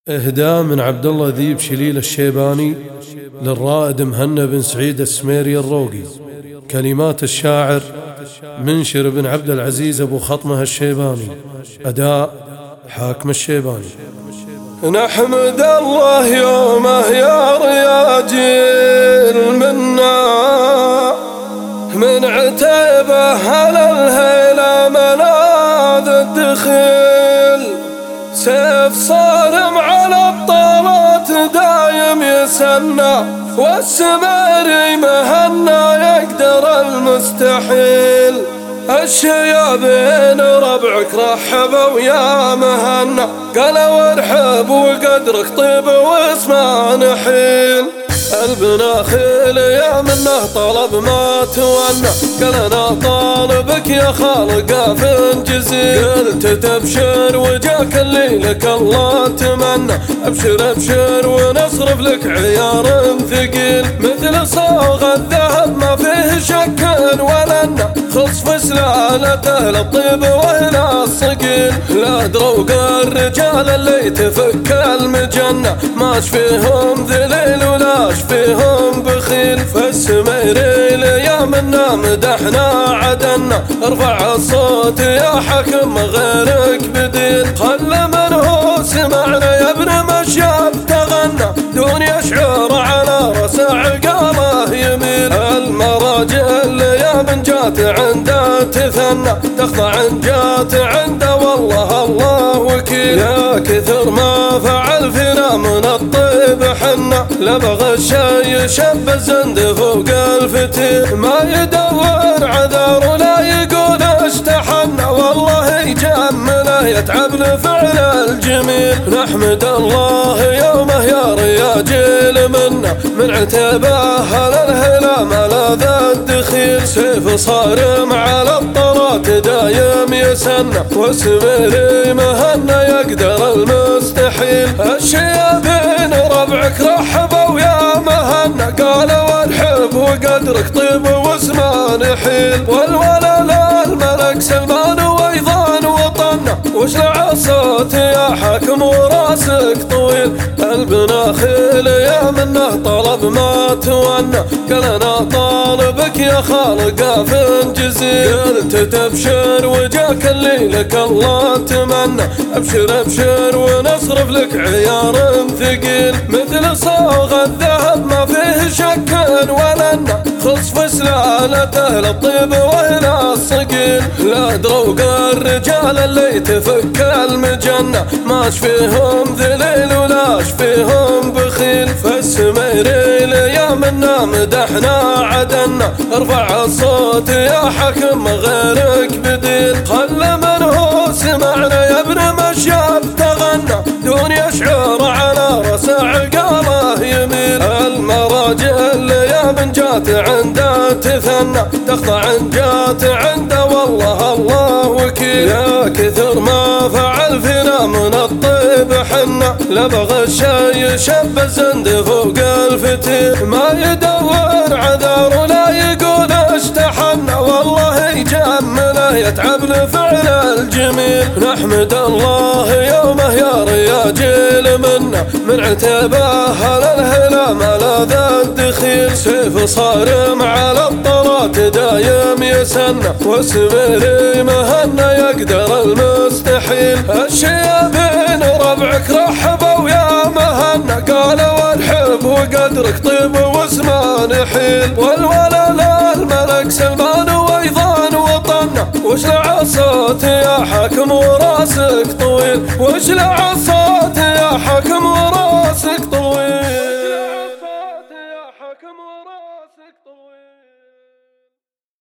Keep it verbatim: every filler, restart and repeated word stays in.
إهداء من عبد الله ذيب شليل الشيباني للرائد مهنا بن سعيد السميري الروقي. كلمات الشاعر منشر بن عبد العزيز أبو خطمه الشيباني. أداء حاكم الشيباني. نحمد الله يومه يا رياجيل منا من عتيبه على الهيلة ملاذ الدخيل، سيف صارم على الطارات دايم يسنى، والسميري مهنا يقدر المستحيل. الشيابين ربعك رحبوا يا مهنا، قالوا ارحب وقدرك طيب واسمع نحيل. البناخيل يا منه طلب ما تونى، قال انا طالبك يا خالق فانجزي. قلت تبشر وجاك اللي لك الله تمنى، ابشر ابشر ونصرف لك عيار ثقيل. مثل صاغ الذهب ما فيه شك ولنا، خص فسلالته للطيب وهنا الصقيل. لا دروق الرجال اللي تفك المجنة، ماش فيهم ذليل ولاش فيهم بخيل. فالسميري يا منا مدحنا عدنا، ارفع الصوت يا حكم غيرك بديل. خل من هو سمعنا يا ابن مشاب تغنى، دون يشعر على رأس عقاله يميل. المراجل يا من جات عنده تثنى، تخضع جات عنده والله الله وكيل. يا كثر ما فعل فينا من الطيب حنا، لبغى الشي شب الزند فوق الفتيل. ما يدور عذار ولا يقول اشتحنا، والله يجمله يتعب لفعل الجميل. نحمد الله يومه يا رياجيل منا، من عتيبه على الهلا ملاذ الدخيل. سيف صارم على الطرات دايم يسنى، والسميري مهنا يقدر المستحيل. الشيابين ربعك رحبوا يا مهنا، قالوا ارحب وقدرك طيب واسمع نحيل. والولا للملك سلمان وايضا وطنا، واشلع الصوت يا حاكم وراسك طويل. البناخيل يا منه طلب ما تونى، قال انا طالبك يا خالق فانجزي. قلت تبشر وجاك اللي لك الله تمنى، ابشر ابشر ونصرف لك عيار ثقيل. مثل صاغ الذهب ما فيه شك ولنا، خص فسلالته للطيب وهنا الصقيل. لا دروق الرجال اللي تفك المجنة، ماش فيهم ذليل ولاش فيهم بخيل. فالسميري يا منا مدحنا عدنا، ارفع الصوت يا حكم غيرك بديل. خل من هو سمعنا يا ابن مشاب تغنى، دون يشعر على رأس عقاله يميل. المراجل يا من جات عنده تثنى، تخضع جات عنده والله الله وكيل. يا كثر ما فعل فينا من الطيب حنا، لبغى الشي شب الزند فوق الفتيل. ما يدور عذار ولا يقول اشتحنا، والله يجمله يتعب لفعل الجميل. نحمد الله يومه يا رياجيل منا، من عتيبه على الهلا ملاذ الدخيل. سيف صارم على الطرات دايم يسنى، والسميري مهنا يقدر المستحيل. الشيابين ربعك رحبوا يا مهنا، قالوا ارحب وقدرك طيب واسمع نحيل. والولا للملك سلمان وايضا وطنا، واشلع الصوت يا حاكم وراسك طويل. واشلع الصوت يا حاكم وراسك